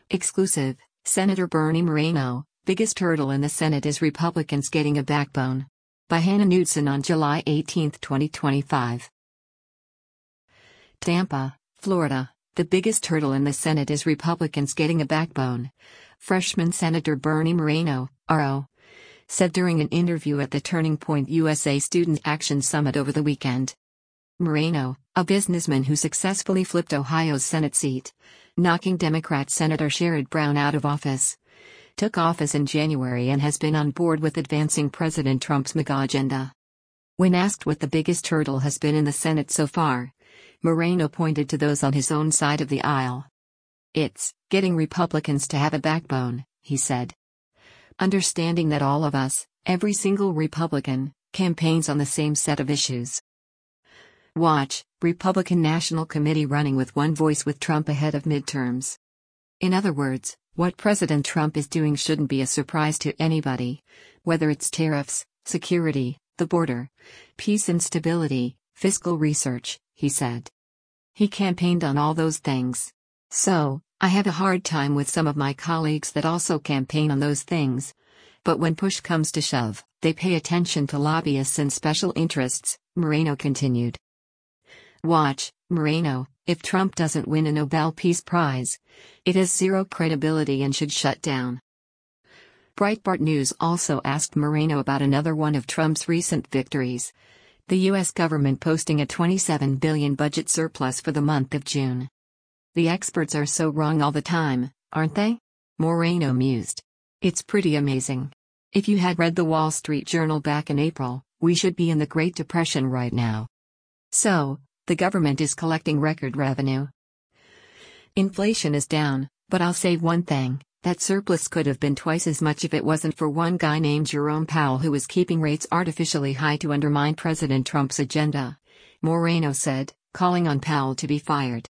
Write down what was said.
Exclusive, Senator Bernie Moreno, biggest hurdle in the Senate is Republicans getting a backbone. By Hannah Knudsen on July 18, 2025. Tampa, Florida, the biggest hurdle in the Senate is Republicans getting a backbone. Freshman Senator Bernie Moreno, RO, said during an interview at the Turning Point USA Student Action Summit over the weekend. Moreno, a businessman who successfully flipped Ohio's Senate seat, knocking Democrat Senator Sherrod Brown out of office, took office in January and has been on board with advancing President Trump's MAGA agenda. When asked what the biggest hurdle has been in the Senate so far, Moreno pointed to those on his own side of the aisle. "It's getting Republicans to have a backbone," he said. "Understanding that all of us, every single Republican, campaigns on the same set of issues." Watch, Republican National Committee running with one voice with Trump ahead of midterms. In other words, what President Trump is doing shouldn't be a surprise to anybody, whether it's tariffs, security, the border, peace and stability, fiscal research, he said. He campaigned on all those things. "So, I have a hard time with some of my colleagues that also campaign on those things. But when push comes to shove, they pay attention to lobbyists and special interests," Moreno continued. Watch, Moreno, if Trump doesn't win a Nobel Peace Prize, it has zero credibility and should shut down. Breitbart News also asked Moreno about another one of Trump's recent victories: the U.S. government posting a $27 billion budget surplus for the month of June. "The experts are so wrong all the time, aren't they?" Moreno mused. "It's pretty amazing. If you had read the Wall Street Journal back in April, we should be in the Great Depression right now. So, the government is collecting record revenue. Inflation is down, but I'll say one thing, that surplus could have been twice as much if it wasn't for one guy named Jerome Powell who was keeping rates artificially high to undermine President Trump's agenda," Moreno said, calling on Powell to be fired.